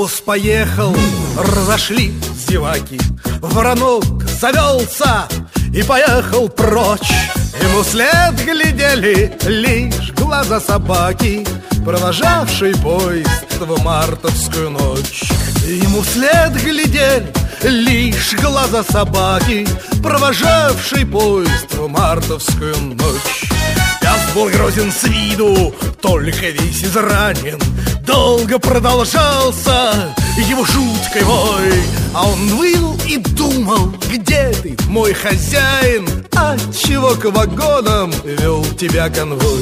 Паровоз поехал, разошли зеваки, воронок завелся и поехал прочь. Ему вслед глядели лишь глаза собаки, провожавшей поезд в мартовскую ночь. Ему вслед глядели лишь глаза собаки, провожавшей поезд в мартовскую ночь. Пес был грозен с виду, только весь изранен. Долго продолжался его жуткий вой, а он выл и думал: где ты, мой хозяин? Отчего к вагонам вел тебя конвой?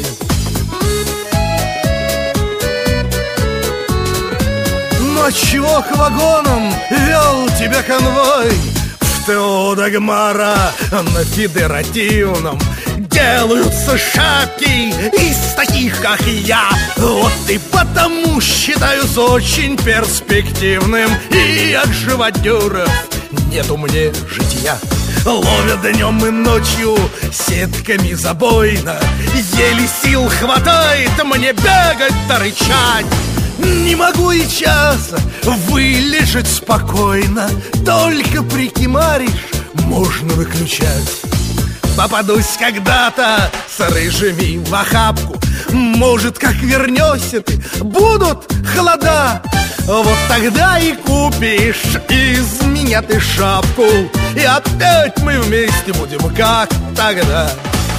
Ну отчего к вагонам вел тебя конвой? В ТО Дагмара на федеративном делаются шапки из таких, как я. Вот и потому считаюсь очень перспективным. И от живодеров нету мне житья. Ловят днем и ночью сетками забойно. Еле сил хватает мне бегать да рычать. Не могу и часа вылежать спокойно. Только прикимаришь, можно выключать. Попадусь когда-то с рыжими в охапку, может, как вернешься ты, будут холода. Вот тогда и купишь из меня ты шапку, и опять мы вместе будем, как тогда.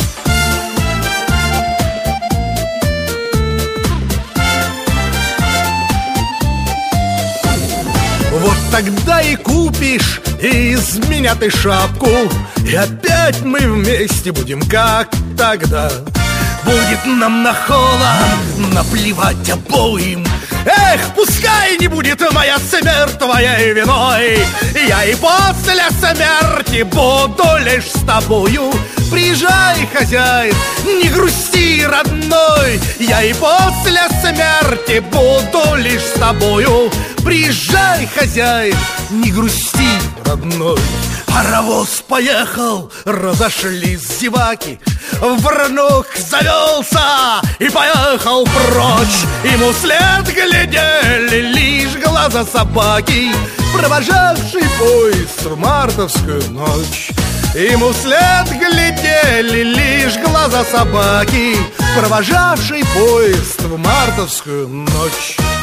Вот тогда и купишь из меня ты шапку, и опять мы вместе будем, как тогда. Будет нам на холод наплевать обоим. Эх, пускай не будет моя смерть твоей виной. Я и после смерти буду лишь с тобою. Приезжай, хозяин, не грусти, родной. Я и после смерти буду лишь с тобою. Приезжай, хозяин, не грусти, родной. Паровоз поехал, разошлись зеваки, воронок завелся и поехал прочь. Ему вслед глядели лишь глаза собаки, провожавший поезд в мартовскую ночь. Ему вслед глядели лишь глаза собаки, провожавший поезд в мартовскую ночь.